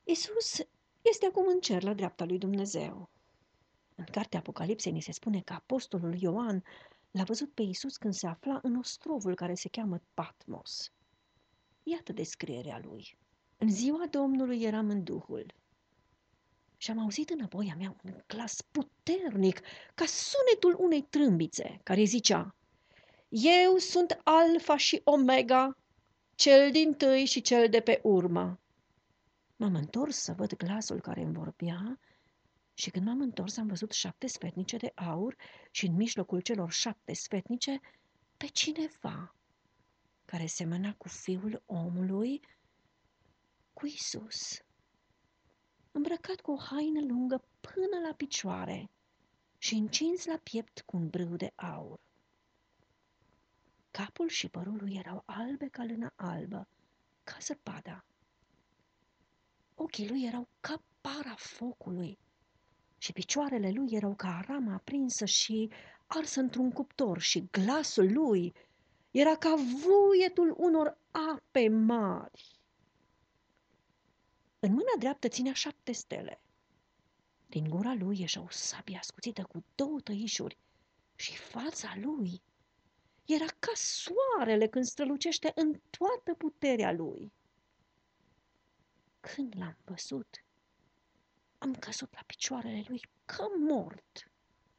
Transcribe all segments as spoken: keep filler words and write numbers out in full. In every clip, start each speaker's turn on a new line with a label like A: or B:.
A: Iisus este acum în cer la dreapta lui Dumnezeu. În cartea Apocalipsei ni se spune că apostolul Ioan l-a văzut pe Iisus când se afla în ostrovul care se cheamă Patmos. Iată descrierea lui. În ziua Domnului eram în Duhul și am auzit înapoi a mea un glas puternic, ca sunetul unei trâmbițe, care zicea: Eu sunt Alfa și Omega, cel dintâi și cel de pe urmă. M-am întors să văd glasul care îmi vorbea și când m-am întors am văzut șapte sfetnice de aur și în mijlocul celor șapte sfetnice pe cineva care semăna cu Fiul omului, cu Iisus, îmbrăcat cu o haină lungă până la picioare și încins la piept cu un brâu de aur. Capul și părul lui erau albe ca lână albă, ca zăpada. Ochii lui erau ca para focului și picioarele lui erau ca arama aprinsă și arsă într-un cuptor și glasul lui era ca vuietul unor ape mari. În mâna dreaptă ținea șapte stele. Din gura lui ieșea o sabie ascuțită cu două tăișuri și fața lui era ca soarele când strălucește în toată puterea lui. Când l-am văzut, am căzut la picioarele lui ca mort.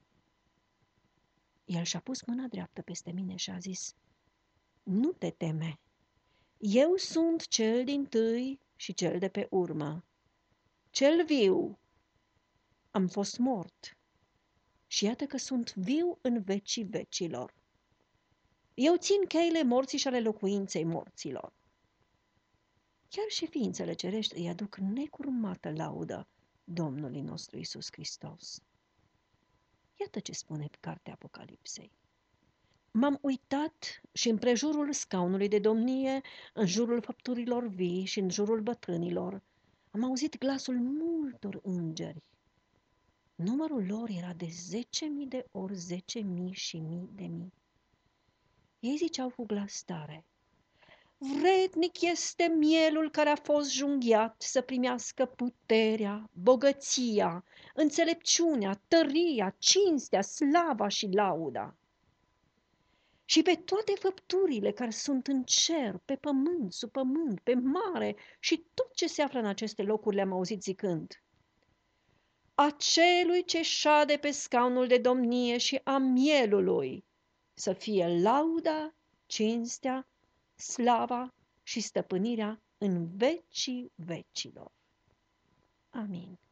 A: El și-a pus mâna dreaptă peste mine și a zis: Nu te teme, eu sunt cel dintâi și cel de pe urmă, cel viu. Am fost mort și iată că sunt viu în vecii vecilor. Eu țin cheile morții și ale locuinței morților. Chiar și ființele cerești îi aduc necurmată laudă Domnului nostru Iisus Hristos. Iată ce spune cartea Apocalipsei. M-am uitat și împrejurul scaunului de domnie, în jurul făpturilor vii și în jurul bătrânilor, am auzit glasul multor îngeri. Numărul lor era de zece mii de ori zece mii și mii de mii. Ei ziceau cu glas tare: Vrednic este mielul care a fost junghiat să primească puterea, bogăția, înțelepciunea, tăria, cinstea, slava și lauda. Și pe toate făpturile care sunt în cer, pe pământ, sub pământ, pe mare și tot ce se află în aceste locuri le-am auzit zicând: Acelui ce șade pe scaunul de domnie și a mielului să fie lauda, cinstea, slava și stăpânirea în vecii vecilor. Amin.